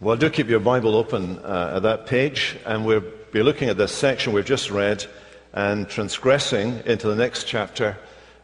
Well, do keep your Bible open at that page, and we'll be looking at this section we've just read and transgressing into the next chapter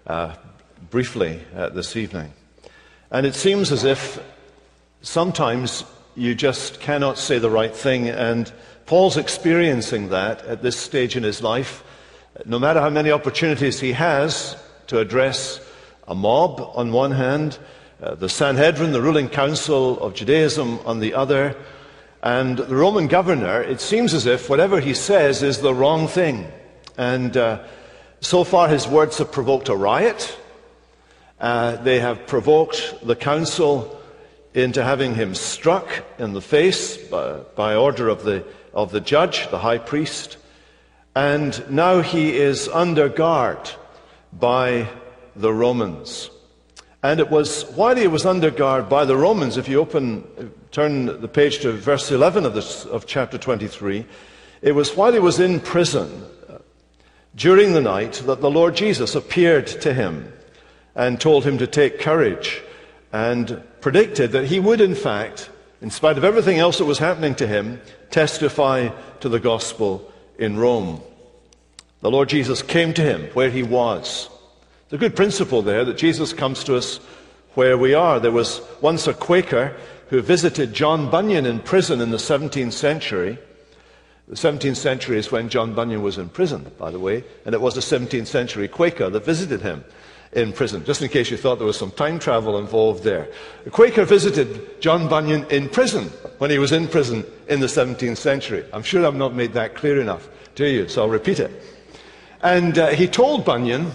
briefly this evening. And it seems as if sometimes you just cannot say the right thing, and Paul's experiencing that at this stage in his life. No matter how many opportunities he has to address a mob on one hand, the Sanhedrin, the ruling council of Judaism on the other, and the Roman governor, it seems as if whatever he says is the wrong thing. And so far his words have provoked a riot. They have provoked the council into having him struck in the face by order of the judge, the high priest. And now he is under guard by the Romans. And it was while he was under guard by the Romans, if you turn the page to verse 11 of chapter 23, it was while he was in prison during the night that the Lord Jesus appeared to him and told him to take courage and predicted that he would in fact, in spite of everything else that was happening to him, testify to the gospel in Rome. The Lord Jesus came to him where he was. It's a good principle there that Jesus comes to us where we are. There was once a Quaker who visited John Bunyan in prison in the 17th century. The 17th century is when John Bunyan was in prison, by the way, and it was a 17th century Quaker that visited him in prison, just in case you thought there was some time travel involved there. The Quaker visited John Bunyan in prison when he was in prison in the 17th century. I'm sure I've not made that clear enough to you, so I'll repeat it. And he told Bunyan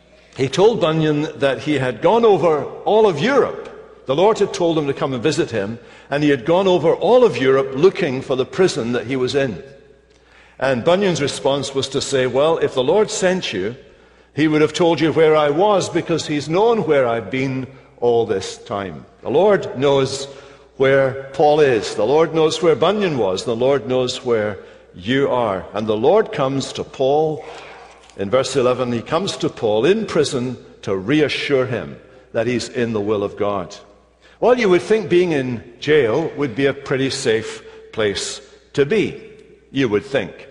that he had gone over all of Europe. The Lord had told him to come and visit him, and he had gone over all of Europe looking for the prison that he was in. And Bunyan's response was to say, well, if the Lord sent you, he would have told you where I was, because he's known where I've been all this time. The Lord knows where Paul is. The Lord knows where Bunyan was. The Lord knows where you are. And the Lord comes to Paul. In verse 11, he comes to Paul in prison to reassure him that he's in the will of God. Well, you would think being in jail would be a pretty safe place to be, you would think.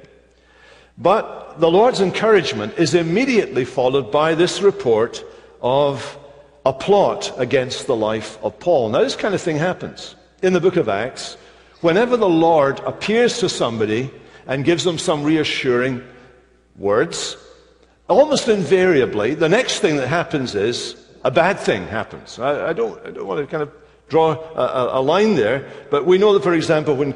But the Lord's encouragement is immediately followed by this report of a plot against the life of Paul. Now, this kind of thing happens in the book of Acts. Whenever the Lord appears to somebody and gives them some reassuring words, almost invariably, the next thing that happens is a bad thing happens. I don't want to kind of draw a line there, but we know that, for example, when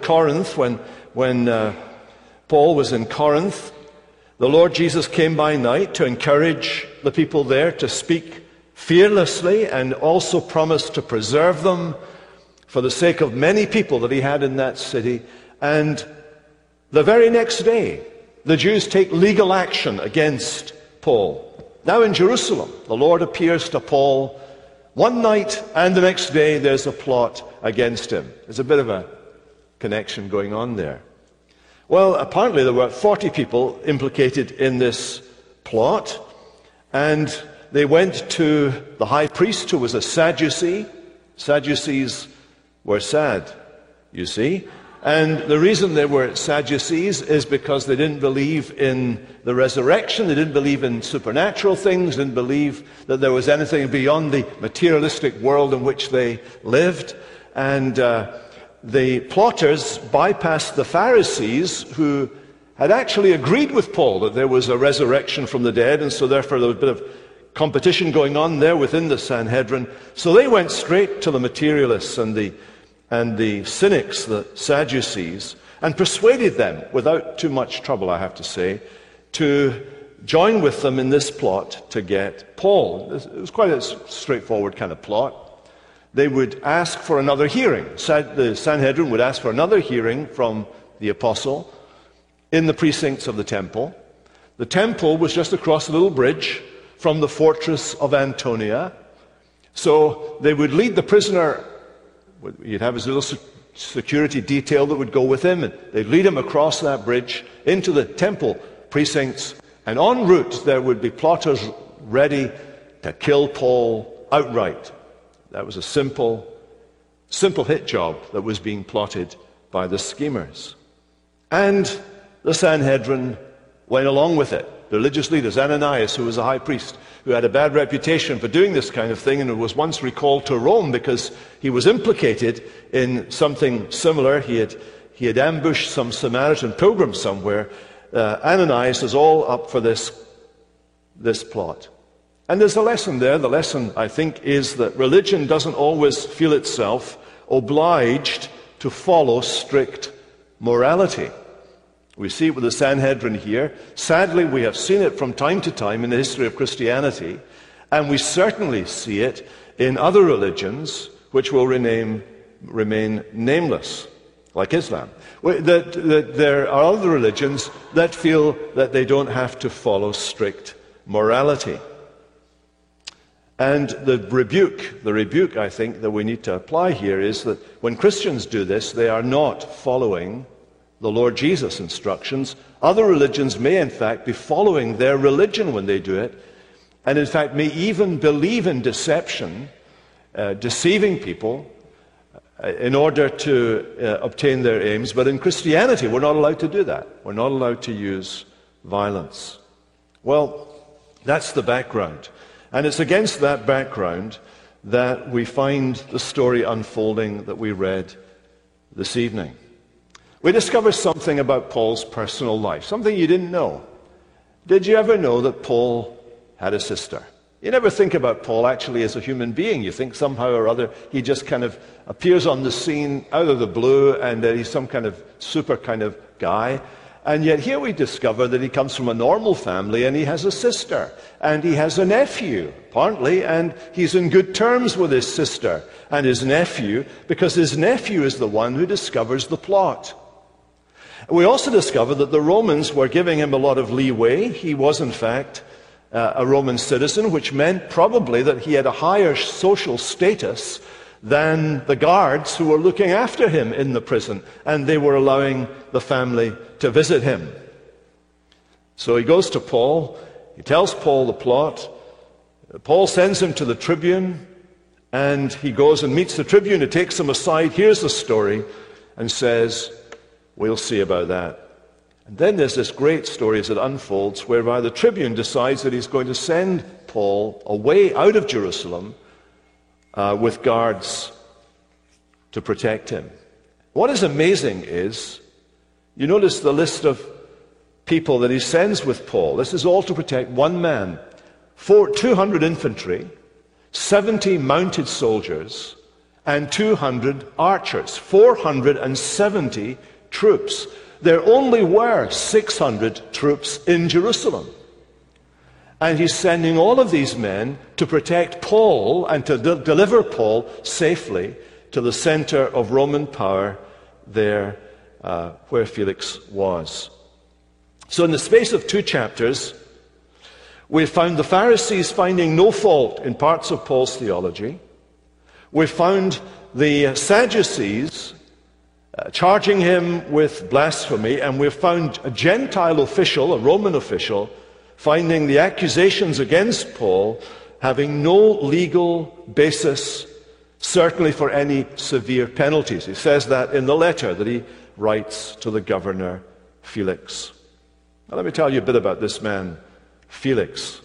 Paul was in Corinth, the Lord Jesus came by night to encourage the people there to speak fearlessly and also promised to preserve them for the sake of many people that he had in that city. And the very next day, the Jews take legal action against Paul. Now in Jerusalem, the Lord appears to Paul one night, and the next day there's a plot against him. There's a bit of a connection going on there. Well, apparently there were 40 people implicated in this plot, and they went to the high priest, who was a Sadducee. Sadducees were sad, you see. And the reason they were Sadducees is because they didn't believe in the resurrection, they didn't believe in supernatural things, didn't believe that there was anything beyond the materialistic world in which they lived. And the plotters bypassed the Pharisees, who had actually agreed with Paul that there was a resurrection from the dead, and so therefore there was a bit of competition going on there within the Sanhedrin. So they went straight to the materialists and the cynics, the Sadducees, and persuaded them, without too much trouble, I have to say, to join with them in this plot to get Paul. It was quite a straightforward kind of plot. They would ask for another hearing. The Sanhedrin would ask for another hearing from the apostle in the precincts of the temple. The temple was just across a little bridge from the fortress of Antonia. So they would lead the prisoner. You'd have his little security detail that would go with him, and they'd lead him across that bridge into the temple precincts, and en route there would be plotters ready to kill Paul outright. That was a simple simple hit job that was being plotted by the schemers. And the Sanhedrin went along with it. The religious leaders, Ananias, who was a high priest, who had a bad reputation for doing this kind of thing and who was once recalled to Rome because he was implicated in something similar. He had ambushed some Samaritan pilgrims somewhere. Ananias is all up for this plot. And there's a lesson there. The lesson, I think, is that religion doesn't always feel itself obliged to follow strict morality. We see it with the Sanhedrin here. Sadly, we have seen it from time to time in the history of Christianity, and we certainly see it in other religions which will remain nameless, like Islam. There are other religions that feel that they don't have to follow strict morality. And the rebuke, I think, that we need to apply here is that when Christians do this, they are not following the Lord Jesus' instructions. Other religions may, in fact, be following their religion when they do it, and in fact may even believe in deception, deceiving people in order to obtain their aims. But in Christianity, we're not allowed to do that. We're not allowed to use violence. Well, that's the background. And it's against that background that we find the story unfolding that we read this evening. We discover something about Paul's personal life, something you didn't know. Did you ever know that Paul had a sister? You never think about Paul actually as a human being. You think somehow or other he just kind of appears on the scene out of the blue and he's some kind of super kind of guy. And yet here we discover that he comes from a normal family and he has a sister and he has a nephew, apparently, and he's in good terms with his sister and his nephew because his nephew is the one who discovers the plot. We also discover that the Romans were giving him a lot of leeway. He was, in fact, a Roman citizen, which meant probably that he had a higher social status than the guards who were looking after him in the prison, and they were allowing the family to visit him. So he goes to Paul, he tells Paul the plot, Paul sends him to the tribune, and he goes and meets the tribune, who takes him aside, hears the story, and says, we'll see about that. And then there's this great story as it unfolds, whereby the tribune decides that he's going to send Paul away out of Jerusalem with guards to protect him. What is amazing is, you notice the list of people that he sends with Paul. This is all to protect one man, 200 infantry, 70 mounted soldiers, and 200 archers, 470 troops. There only were 600 troops in Jerusalem. And he's sending all of these men to protect Paul and to deliver Paul safely to the center of Roman power there where Felix was. So in the space of 2 chapters, we found the Pharisees finding no fault in parts of Paul's theology. We found the Sadducees charging him with blasphemy, and we found a Gentile official, a Roman official, finding the accusations against Paul having no legal basis, certainly for any severe penalties. He says that in the letter that he writes to the governor Felix. Now let me tell you a bit about this man, Felix.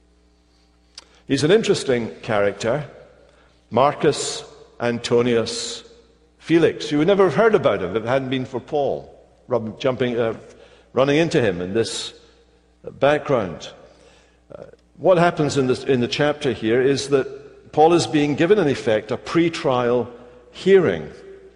He's an interesting character, Marcus Antonius Felix. You would never have heard about him if it hadn't been for Paul running into him in this background. What happens in the chapter here is that Paul is being given, in effect, a pre-trial hearing.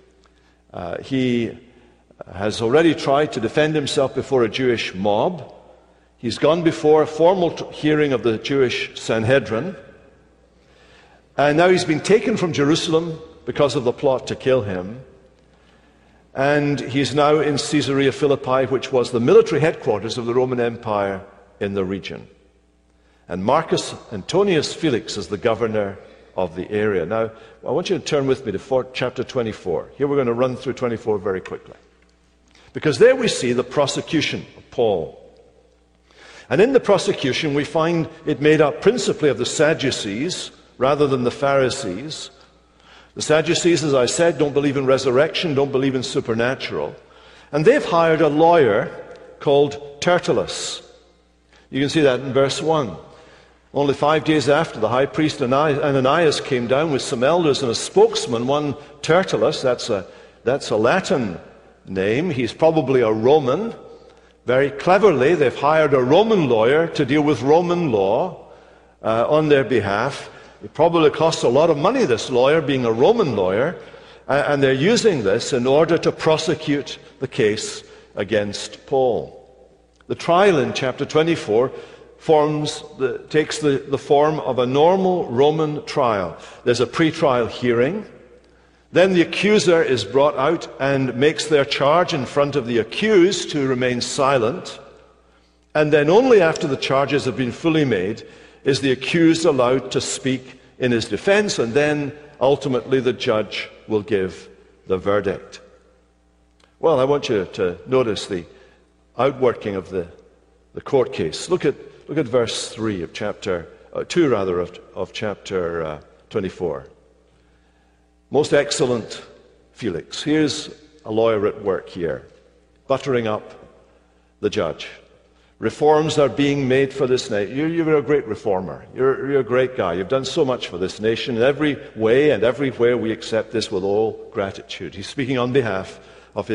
He has already tried to defend himself before a Jewish mob. He's gone before a formal hearing of the Jewish Sanhedrin. And now he's been taken from Jerusalem because of the plot to kill him. And he's now in Caesarea Philippi, which was the military headquarters of the Roman Empire in the region. And Marcus Antonius Felix is the governor of the area. Now, I want you to turn with me to chapter 24. Here we're going to run through 24 very quickly. Because there we see the prosecution of Paul. And in the prosecution we find it made up principally of the Sadducees rather than the Pharisees. The Sadducees, as I said, don't believe in resurrection, don't believe in supernatural. And they've hired a lawyer called Tertullus. You can see that in verse 1. Only 5 days after, the high priest Ananias came down with some elders and a spokesman, one Tertullus. That's a Latin name. He's probably a Roman. Very cleverly, they've hired a Roman lawyer to deal with Roman law on their behalf. It probably costs a lot of money, this lawyer, being a Roman lawyer, and they're using this in order to prosecute the case against Paul. The trial in chapter 24 takes the form of a normal Roman trial. There's a pre-trial hearing. Then the accuser is brought out and makes their charge in front of the accused, who remains silent. And then only after the charges have been fully made is the accused allowed to speak in his defense, and then ultimately the judge will give the verdict. Well, I want you to notice the outworking of the court case. Look at verse 3 of chapter 2 of chapter 24. Most excellent Felix. Here's a lawyer at work here, buttering up the judge. Reforms are being made for this nation. You're a great reformer. You're a great guy. You've done so much for this nation. In every way and everywhere we accept this with all gratitude. He's speaking on behalf of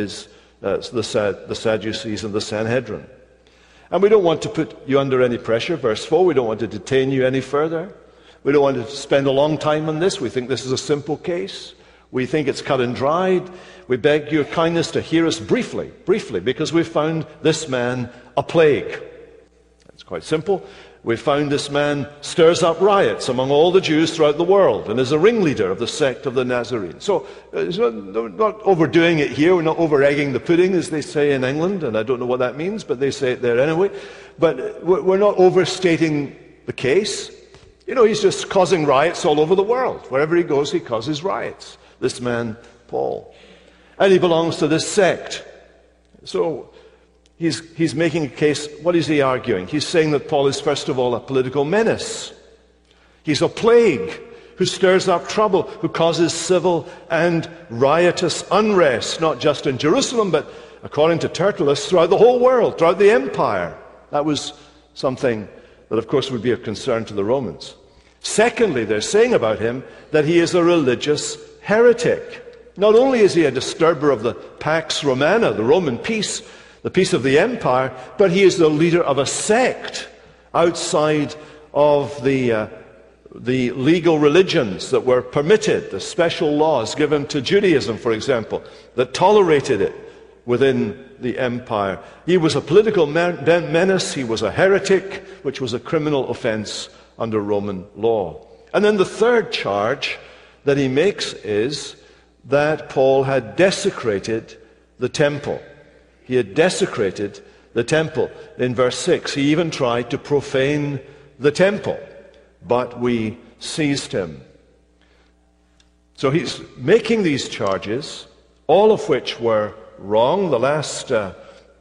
the Sadducees and the Sanhedrin. And we don't want to put you under any pressure. Verse 4, we don't want to detain you any further. We don't want to spend a long time on this. We think this is a simple case. We think it's cut and dried. We beg your kindness to hear us briefly, because we've found this man a plague. It's quite simple. We've found this man stirs up riots among all the Jews throughout the world and is a ringleader of the sect of the Nazarenes. So we're not overdoing it here. We're not over-egging the pudding, as they say in England, and I don't know what that means, but they say it there anyway. But we're not overstating the case. You know, he's just causing riots all over the world. Wherever he goes, he causes riots. This man, Paul. And he belongs to this sect. So he's making a case. What is he arguing? He's saying that Paul is, first of all, a political menace. He's a plague who stirs up trouble, who causes civil and riotous unrest, not just in Jerusalem, but according to Tertullus, throughout the whole world, throughout the empire. That was something that, of course, would be of concern to the Romans. Secondly, they're saying about him that he is a religious heretic. Not only is he a disturber of the Pax Romana, the Roman peace, the peace of the empire, but he is the leader of a sect outside of the legal religions that were permitted, the special laws given to Judaism, for example, that tolerated it within the empire. He was a political menace. He was a heretic, which was a criminal offense under Roman law. And then the third charge that he makes is that Paul had desecrated the temple. He had desecrated the temple. In verse 6, he even tried to profane the temple, but we seized him. So he's making these charges, all of which were wrong. The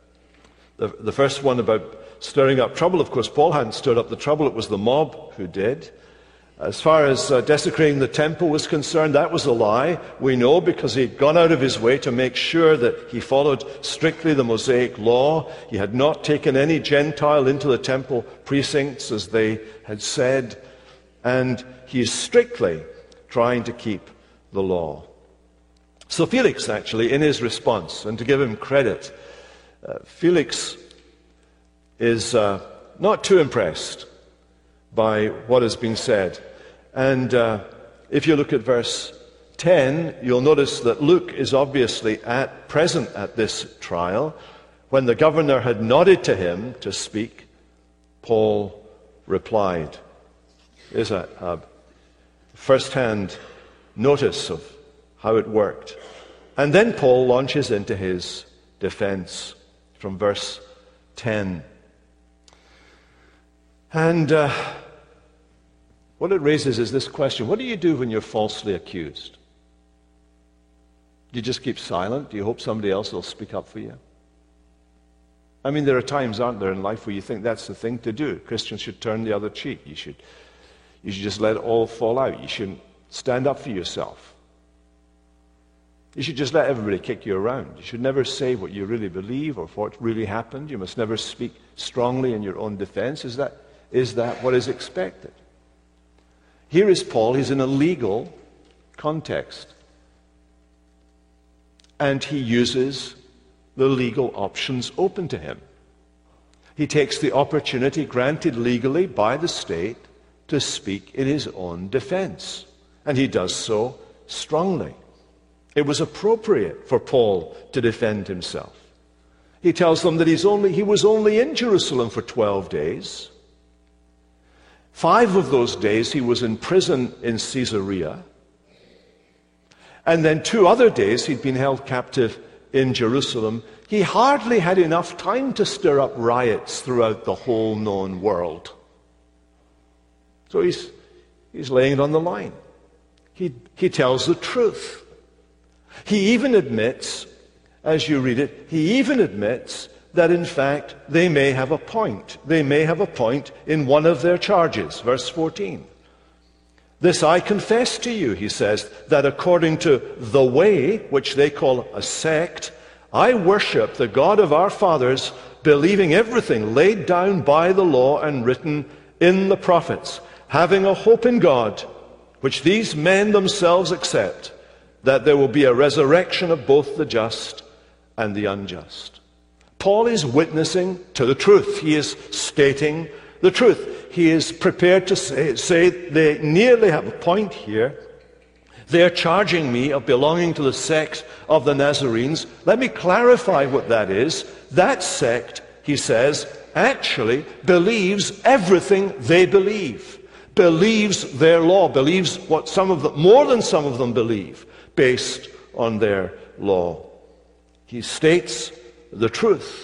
first one about stirring up trouble, of course, Paul hadn't stirred up the trouble. It was the mob who did. As far as desecrating the temple was concerned, that was a lie. We know because he'd gone out of his way to make sure that he followed strictly the Mosaic law. He had not taken any Gentile into the temple precincts, as they had said. And he is strictly trying to keep the law. So Felix, actually, in his response, and to give him credit, Felix is not too impressed by what has been said. And if you look at verse 10, you'll notice that Luke is obviously present at this trial. When the governor had nodded to him to speak, Paul replied. There's a first-hand notice of how it worked. And then Paul launches into his defense from verse 10. And what it raises is this question: what do you do when you're falsely accused? Do you just keep silent? Do you hope somebody else will speak up for you? I mean, there are times, aren't there, in life where you think that's the thing to do. Christians should turn the other cheek. You should just let it all fall out. You shouldn't stand up for yourself. You should just let everybody kick you around. You should never say what you really believe or what really happened. You must never speak strongly in your own defense. Is that what is expected? Here is Paul. He's in a legal context. And he uses the legal options open to him. He takes the opportunity granted legally by the state to speak in his own defense. And he does so strongly. It was appropriate for Paul to defend himself. He tells them that he was only in Jerusalem for 12 days. 5 of those days he was in prison in Caesarea. And then 2 other days he'd been held captive in Jerusalem. He hardly had enough time to stir up riots throughout the whole known world. So he's laying it on the line. He tells the truth. He even admits, as you read it, he even admits that in fact they may have a point. They may have a point in one of their charges. Verse 14. This I confess to you, he says, that according to the way, which they call a sect, I worship the God of our fathers, believing everything laid down by the law and written in the prophets, having a hope in God, which these men themselves accept, that there will be a resurrection of both the just and the unjust. Paul is witnessing to the truth. He is stating the truth. He is prepared to say they nearly have a point here. They're charging me of belonging to the sect of the Nazarenes. Let me clarify what that is. That sect, he says, actually believes everything they believe, believes their law, believes what some of them, more than some of them believe, based on their law. He states the truth.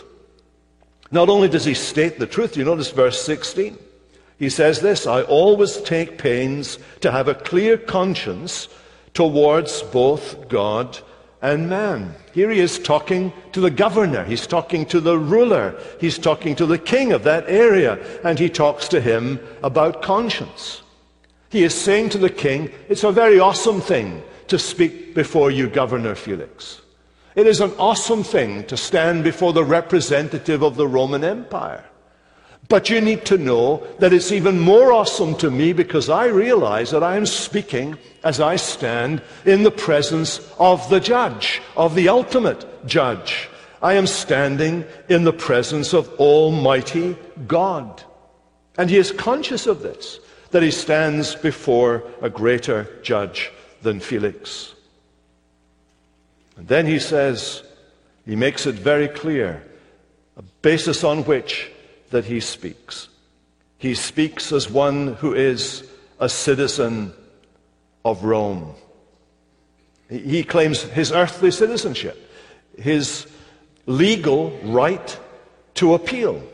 Not only does he state the truth, you notice verse 16. He says this, I always take pains to have a clear conscience towards both God and man. Here he is talking to the governor. He's talking to the ruler. He's talking to the king of that area. And he talks to him about conscience. He is saying to the king, it's a very awesome thing to speak before you, Governor Felix. It is an awesome thing to stand before the representative of the Roman Empire. But you need to know that it's even more awesome to me because I realize that I am speaking as I stand in the presence of the judge, of the ultimate judge. I am standing in the presence of Almighty God. And he is conscious of this, that he stands before a greater judge than Felix. And then he says, he makes it very clear, a basis on which that he speaks. He speaks as one who is a citizen of Rome. He claims his earthly citizenship, his legal right to appeal.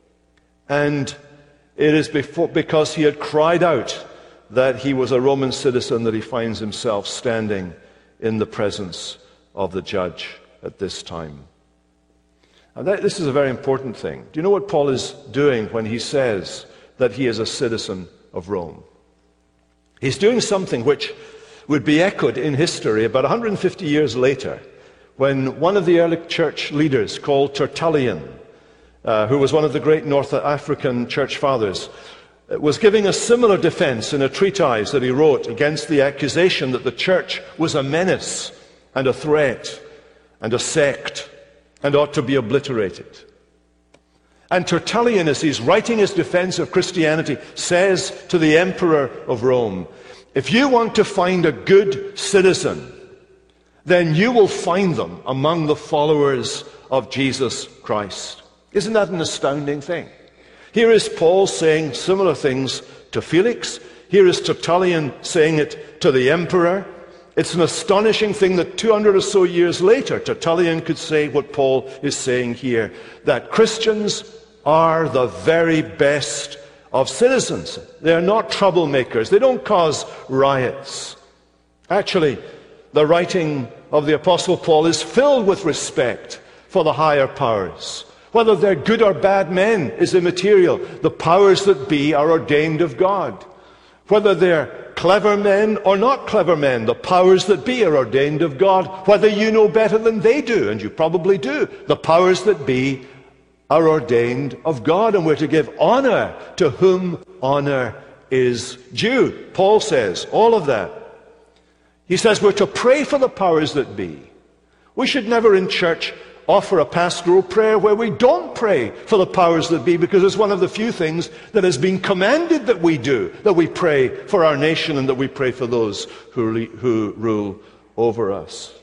And it is because he had cried out that he was a Roman citizen that he finds himself standing in the presence of the judge at this time. And this is a very important thing. Do you know what Paul is doing when he says that he is a citizen of Rome? He's doing something which would be echoed in history about 150 years later, when one of the early church leaders called Tertullian, who was one of the great North African church fathers, was giving a similar defense in a treatise that he wrote against the accusation that the church was a menace and a threat and a sect and ought to be obliterated. And Tertullian, as he's writing his defense of Christianity, says to the emperor of Rome, if you want to find a good citizen, then you will find them among the followers of Jesus Christ. Isn't that an astounding thing? Here is Paul saying similar things to Felix. Here is Tertullian saying it to the emperor. It's an astonishing thing that 200 or so years later, Tertullian could say what Paul is saying here, that Christians are the very best of citizens. They are not troublemakers. They don't cause riots. Actually, the writing of the Apostle Paul is filled with respect for the higher powers. Whether they're good or bad men is immaterial. The powers that be are ordained of God. whether they're clever men or not clever men. The powers that be are ordained of God, whether you know better than they do, and you probably do. The powers that be are ordained of God, and we're to give honor to whom honor is due. Paul says all of that. He says we're to pray for the powers that be. We should never in church offer a pastoral prayer where we don't pray for the powers that be, because it's one of the few things that has been commanded that we do, that we pray for our nation and that we pray for those who rule over us.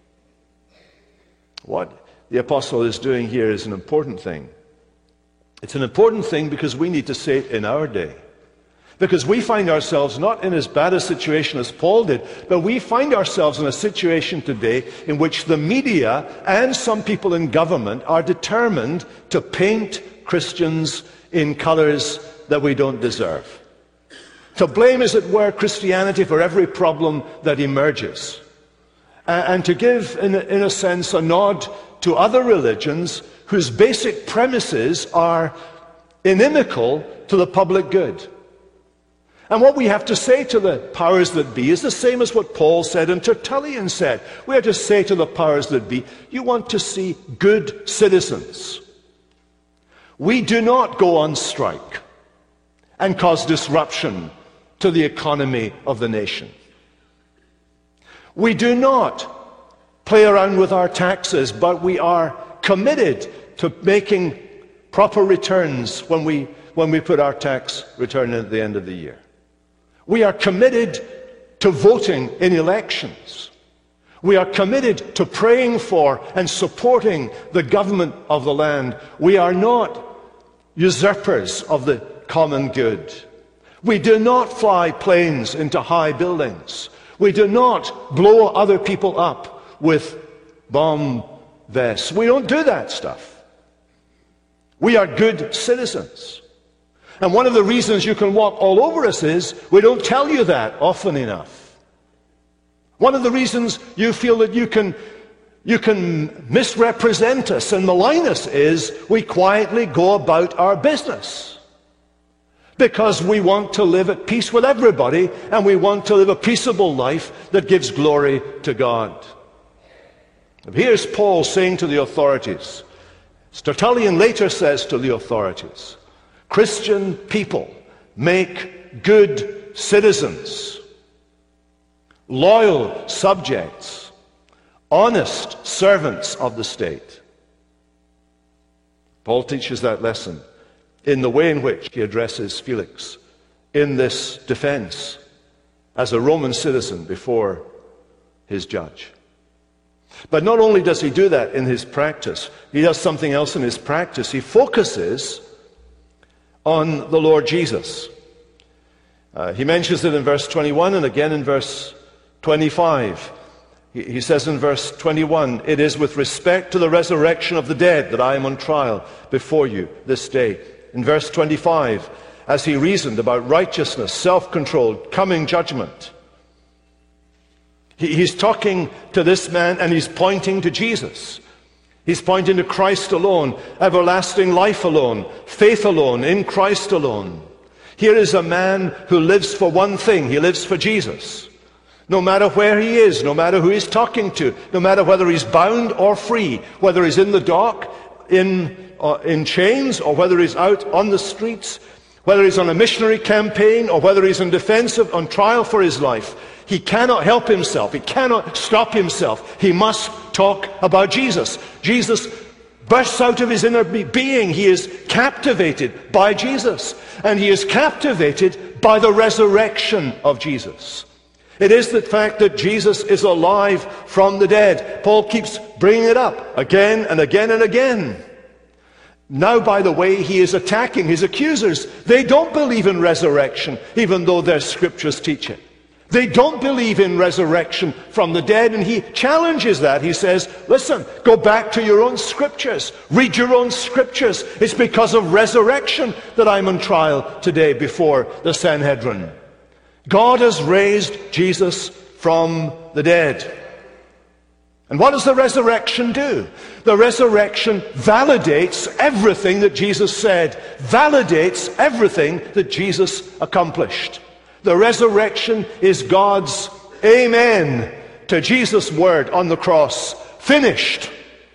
What the apostle is doing here is an important thing. It's an important thing because we need to say it in our day. Because we find ourselves not in as bad a situation as Paul did, but we find ourselves in a situation today in which the media and some people in government are determined to paint Christians in colors that we don't deserve. To blame, as it were, Christianity for every problem that emerges. And to give, in a sense, a nod to other religions whose basic premises are inimical to the public good. And what we have to say to the powers that be is the same as what Paul said and Tertullian said. We are to say to the powers that be, you want to see good citizens. We do not go on strike and cause disruption to the economy of the nation. We do not play around with our taxes, but we are committed to making proper returns when we put our tax return in at the end of the year. We are committed to voting in elections. We are committed to praying for and supporting the government of the land. We are not usurpers of the common good. We do not fly planes into high buildings. We do not blow other people up with bomb vests. We don't do that stuff. We are good citizens. And one of the reasons you can walk all over us is we don't tell you that often enough. One of the reasons you feel that you can misrepresent us and malign us is we quietly go about our business. Because we want to live at peace with everybody, and we want to live a peaceable life that gives glory to God. Here's Paul saying to the authorities. Tertullian later says to the authorities, Christian people make good citizens, loyal subjects, honest servants of the state. Paul teaches that lesson in the way in which he addresses Felix in this defense as a Roman citizen before his judge. But not only does he do that in his practice, he does something else in his practice. He focuses on the Lord Jesus. He mentions it in verse 21 and again in verse 25. He says in verse 21, it is with respect to the resurrection of the dead that I am on trial before you this day. In verse 25, as he reasoned about righteousness, self-control, coming judgment, he's talking to this man and he's pointing to Jesus. He's pointing to Christ alone, everlasting life alone, faith alone, in Christ alone. Here is a man who lives for one thing. He lives for Jesus. No matter where he is, no matter who he's talking to, no matter whether he's bound or free, whether he's in the dock, in chains, or whether he's out on the streets, whether he's on a missionary campaign, or whether he's on trial for his life, he cannot help himself. He cannot stop himself. He must talk about Jesus. Jesus bursts out of his inner being. He is captivated by Jesus. And he is captivated by the resurrection of Jesus. It is the fact that Jesus is alive from the dead. Paul keeps bringing it up again and again and again. Now, by the way, he is attacking his accusers. They don't believe in resurrection, even though their scriptures teach it. They don't believe in resurrection from the dead, and he challenges that. He says, listen, go back to your own scriptures. Read your own scriptures. It's because of resurrection that I'm on trial today before the Sanhedrin. God has raised Jesus from the dead. And what does the resurrection do? The resurrection validates everything that Jesus said, validates everything that Jesus accomplished. The resurrection is God's amen to Jesus' word on the cross. Finished.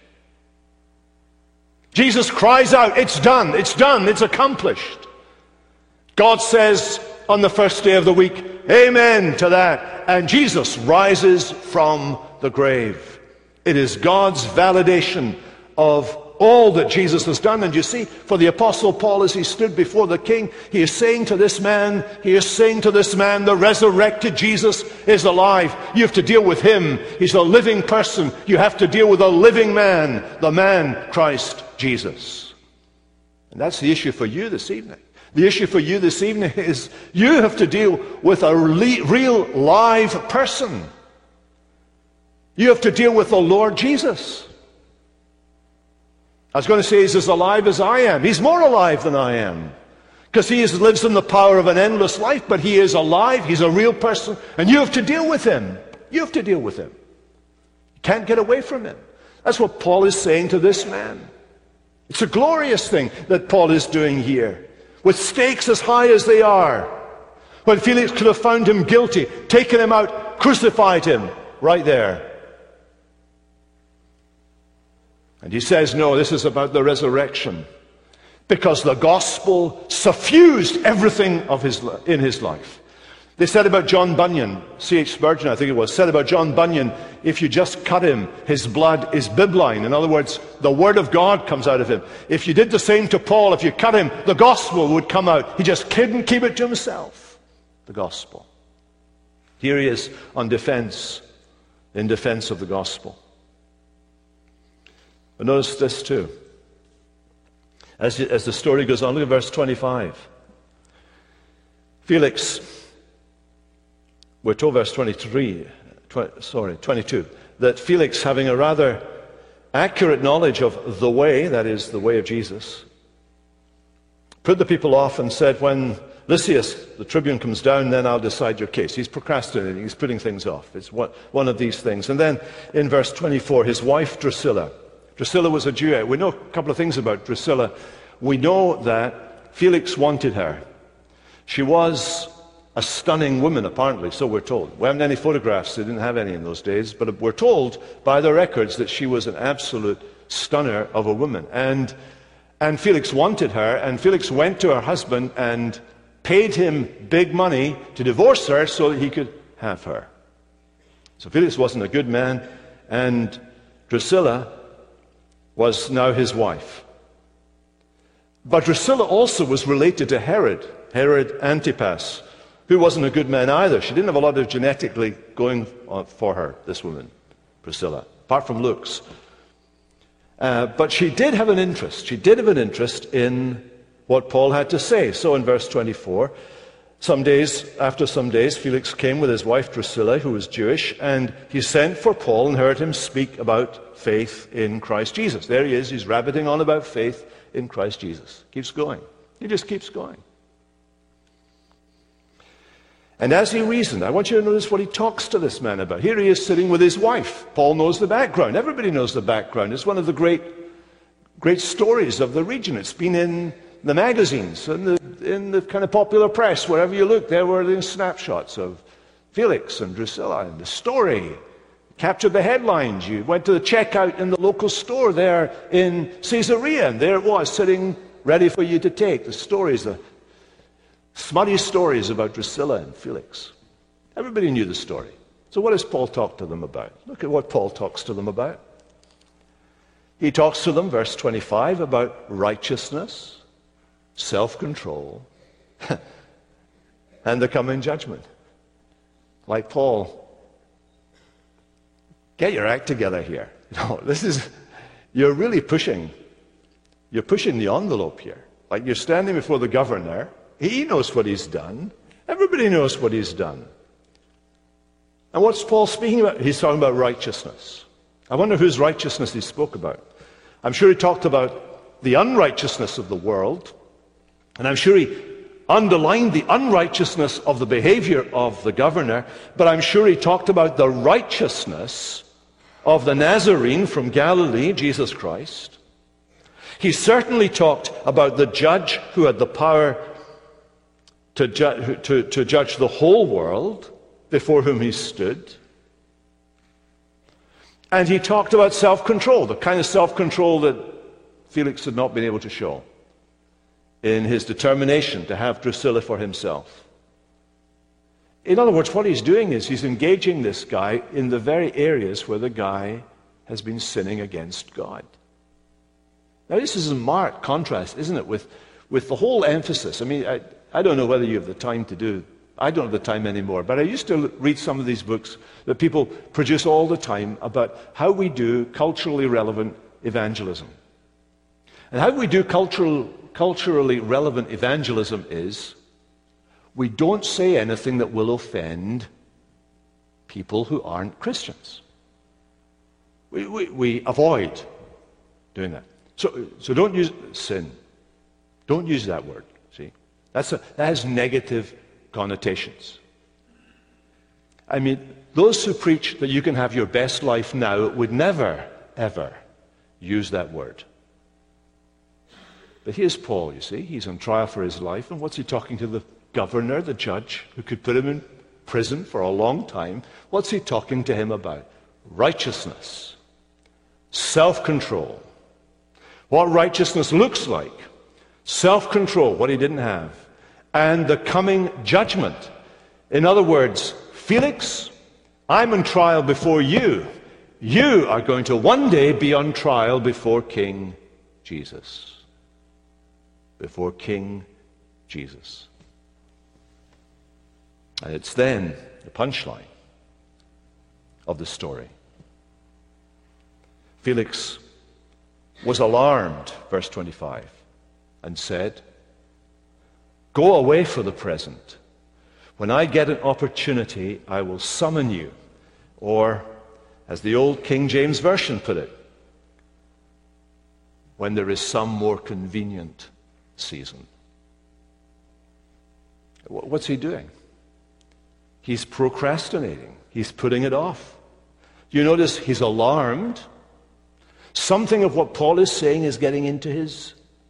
Jesus cries out, it's done, it's accomplished. God says on the first day of the week, amen to that. And Jesus rises from the grave. It is God's validation of all that Jesus has done. And you see, for the Apostle Paul, as he stood before the king, he is saying to this man, the resurrected Jesus is alive. You have to deal with him. He's a living person. You have to deal with a living man, the man Christ Jesus. And that's the issue for you this evening. The issue for you this evening is you have to deal with a real live person. You have to deal with the Lord Jesus. I was going to say he's as alive as I am. He's more alive than I am. Because he lives in the power of an endless life, but he is alive. He's a real person. And you have to deal with him. You have to deal with him. You can't get away from him. That's what Paul is saying to this man. It's a glorious thing that Paul is doing here. With stakes as high as they are. When Felix could have found him guilty, taken him out, crucified him, right there. And he says, no, this is about the resurrection. Because the gospel suffused everything in his life. They said about John Bunyan, C.H. Spurgeon I think it was, said about John Bunyan, if you just cut him, his blood is bibline. In other words, the word of God comes out of him. If you did the same to Paul, if you cut him, the gospel would come out. He just couldn't keep it to himself. The gospel. Here he is on defense, in defense of the gospel. But notice this too. As the story goes on, look at verse 25. Felix, we're told verse 22, that Felix, having a rather accurate knowledge of the way, that is, the way of Jesus, put the people off and said, when Lysias, the tribune, comes down, then I'll decide your case. He's procrastinating, he's putting things off. It's one of these things. And then in verse 24, his wife Drusilla was a Jew. We know a couple of things about Drusilla. We know that Felix wanted her. She was a stunning woman, apparently, so we're told. We haven't any photographs, they didn't have any in those days, but we're told by the records that she was an absolute stunner of a woman. And Felix wanted her, and Felix went to her husband and paid him big money to divorce her so that he could have her. So Felix wasn't a good man, and Drusilla was now his wife. But Drusilla also was related to Herod Antipas, who wasn't a good man either. She didn't have a lot of genetically going for her, this woman, Drusilla, apart from looks. But she did have an interest. She did have an interest in what Paul had to say. So in verse 24, after some days, Felix came with his wife Drusilla, who was Jewish, and he sent for Paul and heard him speak about faith in Christ Jesus. There he is, he's rabbiting on about faith in Christ Jesus. Keeps going. He just keeps going. And as he reasoned, I want you to notice what he talks to this man about. Here he is sitting with his wife. Paul knows the background. Everybody knows the background. It's one of the great stories of the region. It's been in the magazines, in the kind of popular press, wherever you look, there were the snapshots of Felix and Drusilla and the story. Captured the headlines. You went to the checkout in the local store there in Caesarea, and there it was, sitting ready for you to take. The stories, the smutty stories about Drusilla and Felix. Everybody knew the story. So what does Paul talk to them about? Look at what Paul talks to them about. He talks to them, verse 25, about righteousness, self-control, and the coming judgment. Like Paul, get your act together here. You're really pushing the envelope here. Like you're standing before the governor. He knows what he's done. Everybody knows what he's done. And what's Paul speaking about? He's talking about righteousness. I wonder whose righteousness he spoke about. I'm sure he talked about the unrighteousness of the world. And I'm sure he underlined the unrighteousness of the behavior of the governor. But I'm sure he talked about the righteousness of the Nazarene from Galilee, Jesus Christ. He certainly talked about the judge who had the power to judge the whole world before whom he stood. And he talked about self-control, the kind of self-control that Felix had not been able to show in his determination to have Drusilla for himself. In other words, what he's doing is he's engaging this guy in the very areas where the guy has been sinning against God. Now, this is a marked contrast, isn't it, with the whole emphasis. I mean, I don't know whether you have the time to do. I don't have the time anymore, but I used to read some of these books that people produce all the time about how we do culturally relevant evangelism. And how we do culturally relevant evangelism is we don't say anything that will offend people who aren't Christians. We avoid doing that. So don't use sin. Don't use that word, see? That has negative connotations. I mean, those who preach that you can have your best life now would never, ever use that word. But here's Paul, you see. He's on trial for his life, and what's he talking to the governor, the judge, who could put him in prison for a long time? What's he talking to him about? Righteousness, self-control. What righteousness looks like, self-control, what he didn't have, and the coming judgment. In other words, Felix, I'm on trial before you. You are going to one day be on trial before King Jesus. Before King Jesus. And it's then the punchline of the story. Felix was alarmed, verse 25, and said, "Go away for the present. When I get an opportunity, I will summon you." Or, as the old King James Version put it, when there is some more convenient season. What's he doing? He's procrastinating. He's putting it off. You notice he's alarmed. Something of what Paul is saying is getting into his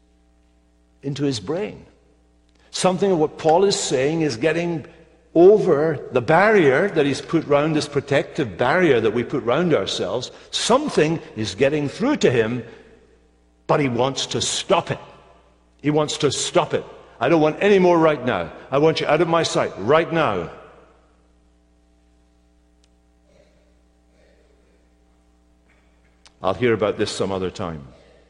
brain. Something of what Paul is saying is getting over the barrier that he's put round, this protective barrier that we put round ourselves. Something is getting through to him, but he wants to stop it. He wants to stop it. I don't want any more right now. I want you out of my sight right now. I'll hear about this some other time.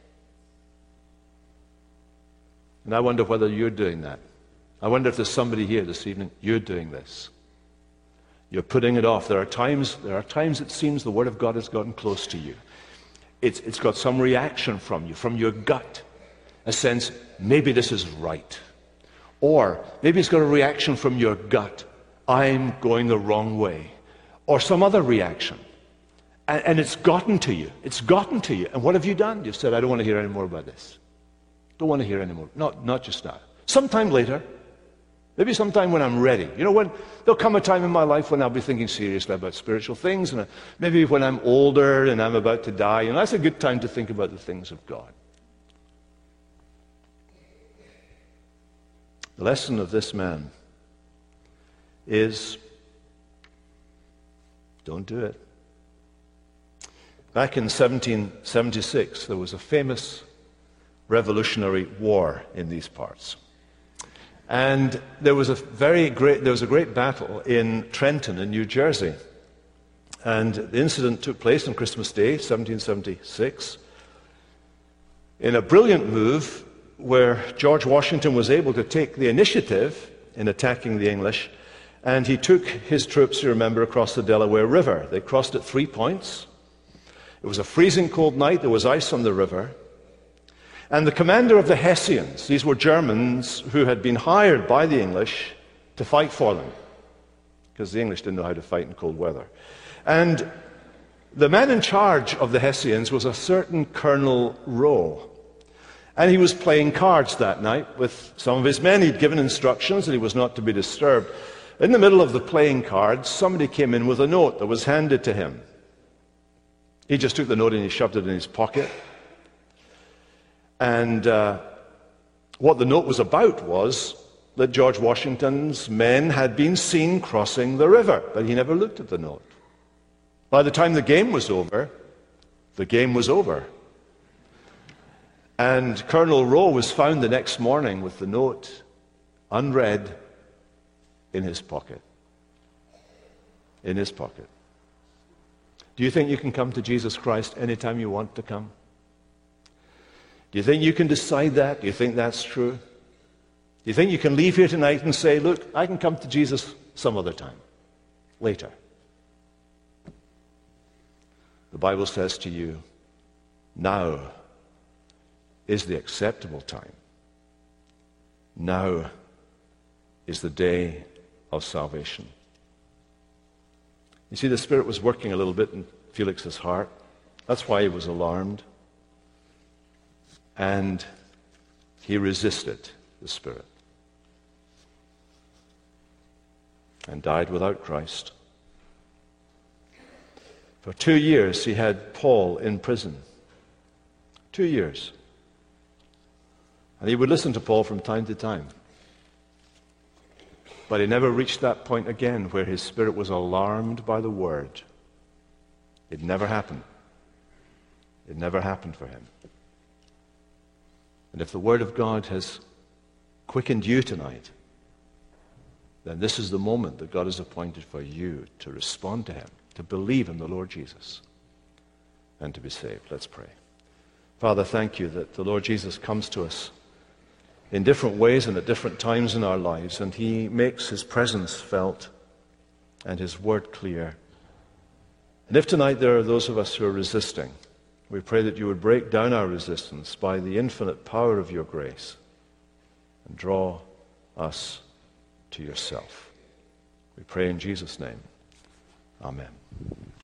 And I wonder whether you're doing that. I wonder if there's somebody here this evening, you're doing this. You're putting it off. There are times it seems the Word of God has gotten close to you. It's got some reaction from you, from your gut. A sense, maybe this is right. Or maybe it's got a reaction from your gut, I'm going the wrong way. Or some other reaction. And it's gotten to you. It's gotten to you. And what have you done? You've said, I don't want to hear any more about this. Don't want to hear any more. Not just now. Sometime later. Maybe sometime when I'm ready. You know, when there'll come a time in my life when I'll be thinking seriously about spiritual things. And maybe when I'm older and I'm about to die. And that's a good time to think about the things of God. The lesson of this man is don't do it. Back in 1776, there was a famous revolutionary war in these parts. And there was a great battle in Trenton in New Jersey. And the incident took place on Christmas Day, 1776, in a brilliant move where George Washington was able to take the initiative in attacking the English, and he took his troops, you remember, across the Delaware River. They crossed at 3 points. It was a freezing cold night. There was ice on the river. And the commander of the Hessians, these were Germans who had been hired by the English to fight for them, because the English didn't know how to fight in cold weather. And the man in charge of the Hessians was a certain Colonel Rowe. And he was playing cards that night with some of his men. He'd given instructions that he was not to be disturbed. In the middle of the playing cards, somebody came in with a note that was handed to him. He just took the note and he shoved it in his pocket. And what the note was about was that George Washington's men had been seen crossing the river, but he never looked at the note. By the time the game was over, the game was over. And Colonel Rowe was found the next morning with the note, unread, in his pocket. In his pocket. Do you think you can come to Jesus Christ anytime you want to come? Do you think you can decide that? Do you think that's true? Do you think you can leave here tonight and say, look, I can come to Jesus some other time, later? The Bible says to you, now is the acceptable time. Now is the day of salvation. You see, the Spirit was working a little bit in Felix's heart. That's why he was alarmed. And he resisted the Spirit and died without Christ. For 2 years he had Paul in prison. 2 years. And he would listen to Paul from time to time. But he never reached that point again where his spirit was alarmed by the word. It never happened. It never happened for him. And if the word of God has quickened you tonight, then this is the moment that God has appointed for you to respond to him, to believe in the Lord Jesus, and to be saved. Let's pray. Father, thank you that the Lord Jesus comes to us in different ways and at different times in our lives, and he makes his presence felt and his word clear. And if tonight there are those of us who are resisting, we pray that you would break down our resistance by the infinite power of your grace and draw us to yourself. We pray in Jesus' name. Amen.